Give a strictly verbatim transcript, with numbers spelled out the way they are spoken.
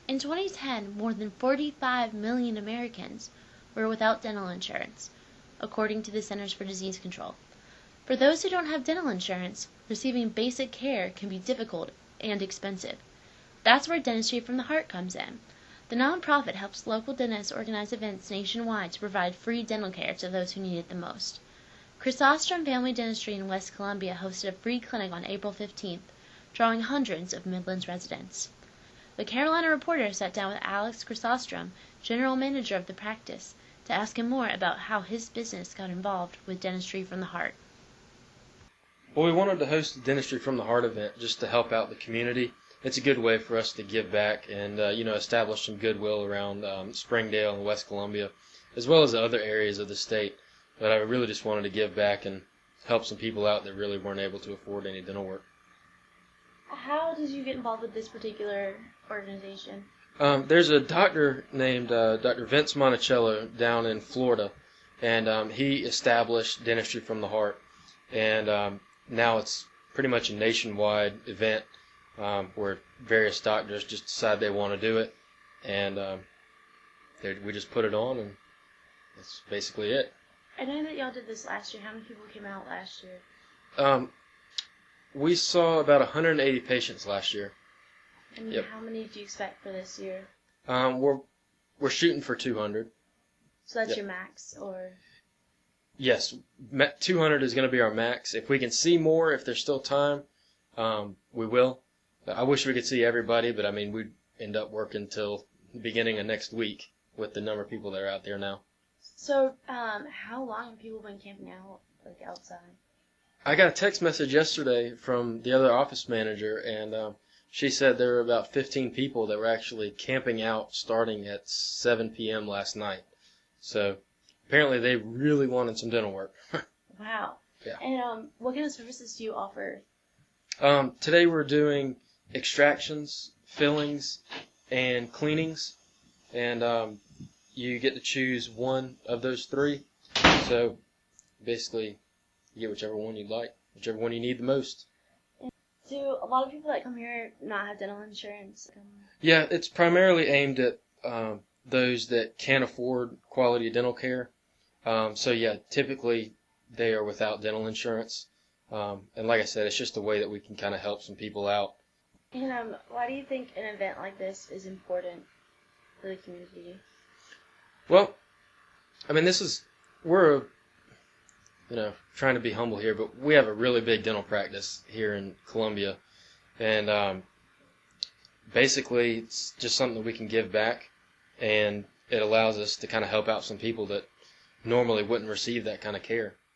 In twenty ten, more than forty-five million Americans were without dental insurance, according to the Centers for Disease Control. For those who don't have dental insurance, receiving basic care can be difficult and expensive. That's where Dentistry from the Heart comes in. The nonprofit helps local dentists organize events nationwide to provide free dental care to those who need it the most. Chrysostom Family Dentistry in West Columbia hosted a free clinic on April fifteenth, drawing hundreds of Midlands residents. The Carolina Reporter sat down with Alex Chrysostom, general manager of the practice, to ask him more about how his business got involved with Dentistry from the Heart. Well, we wanted to host the Dentistry from the Heart event just to help out the community. It's a good way for us to give back and, uh, you know, establish some goodwill around um, Springdale and West Columbia, as well as the other areas of the state. But I really just wanted to give back and help some people out that really weren't able to afford any dental work. How did you get involved with this particular organization? Um, there's a doctor named uh, Doctor Vince Monticello down in Florida, and um, he established Dentistry from the Heart. And um, now it's pretty much a nationwide event um, where various doctors just decide they want to do it. And um, we just put it on, and that's basically it. I know that y'all did this last year. How many people came out last year? Um, we saw about one hundred eighty patients last year. And yep. How many do you expect for this year? Um, we're we're shooting for two hundred. So that's yep. your max, or? Yes, two hundred is going to be our max. If we can see more, if there's still time, um, we will. I wish we could see everybody, but I mean, we'd end up working till the beginning of next week with the number of people that are out there now. So, um, how long have people been camping out, like, outside? I got a text message yesterday from the other office manager, and um, she said there were about fifteen people that were actually camping out starting at seven p.m. last night. So, apparently they really wanted some dental work. Wow. Yeah. And um, what kind of services do you offer? Um, today we're doing extractions, fillings, and cleanings, and um, you get to choose one of those three. So basically, you get whichever one you'd like, whichever one you need the most. Do a lot of people that come here not have dental insurance? Yeah, it's primarily aimed at um, those that can't afford quality dental care. Um, so yeah, typically they are without dental insurance. Um, and like I said, it's just a way that we can kind of help some people out. And um, why do you think an event like this is important for the community? Well, I mean, this is, we're, a, you know, trying to be humble here, but we have a really big dental practice here in Columbia. And um, basically, it's just something that we can give back, and it allows us to kind of help out some people that normally wouldn't receive that kind of care.